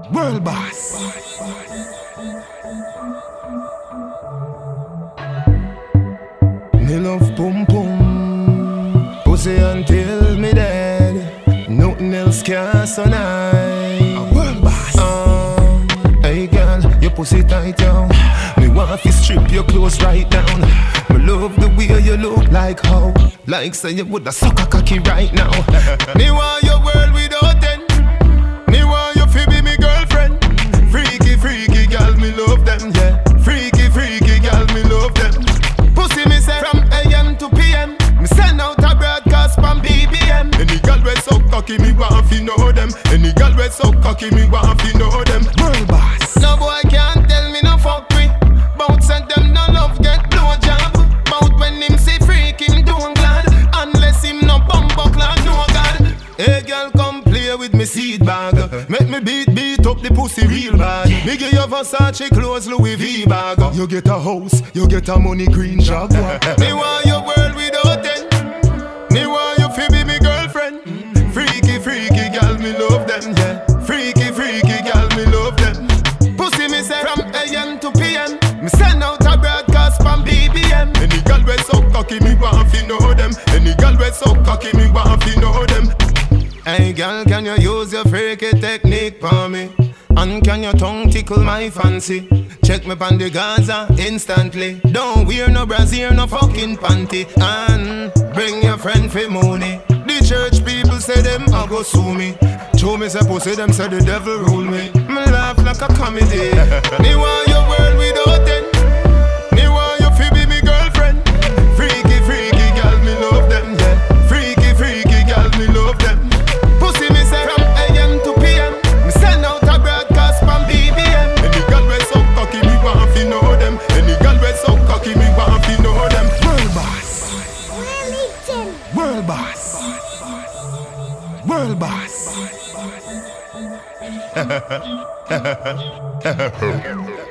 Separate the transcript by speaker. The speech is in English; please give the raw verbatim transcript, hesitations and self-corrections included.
Speaker 1: World boss. Me love pum pum, pussy until me dead. Nothing else can so nice. A world boss. Uh, hey girl, your pussy tight down. Me want to strip your clothes right down. Me love the way you look like how, like say you woulda suck a cocky right now. Me want your world without end. Me want you fi be me girlfriend. Freaky, freaky girl, me love them, yeah. Freaky, freaky girl, me love them. Pussy me say from A M to P M. Me send out a broadcast from B B M. Any girl we so cocky, me want fi know them. Any girl we so cocky, me want fi know them. World boss. No boy can't tell me no fuck me. Bout send them no love get no job. Bout when him say freak him don't glad. Unless him no bumbo clad no god. Hey girl come play with me seed bag. Make me beat beat up the pussy real bad. Me give you Versace clothes Louis V bag. You get a house, you get a money green job. Me want your world without end. Me want you fi be me girlfriend. Freaky freaky girl me love them, yeah. Freaky freaky girl me love them. Pussy me say from A M to P M. Me send out a broadcast from B B M. Any girl we so cocky me want fi know them. Any girl we so cocky me want fi know them. Hey girl, can you use your freaky technique for me? And can your tongue tickle my fancy? Check me pon the Gaza instantly. Don't wear no brassiere, no fucking panty. And bring your friend for money. The church people say them a go sue me. Show me say pussy, them say the devil rule me. Me laugh like a comedy. Me want your world without end. Me want you fi be me girlfriend. Freaky, freaky girl, me love them, yeah. Freaky, freaky girl, me love them. Pussy me say from A M to P M. Me send out a broadcast from B B M. Any girl we so cocky, me want fi know them. Any girl we so cocky, me want fi know them. World boss. World boss. World boss.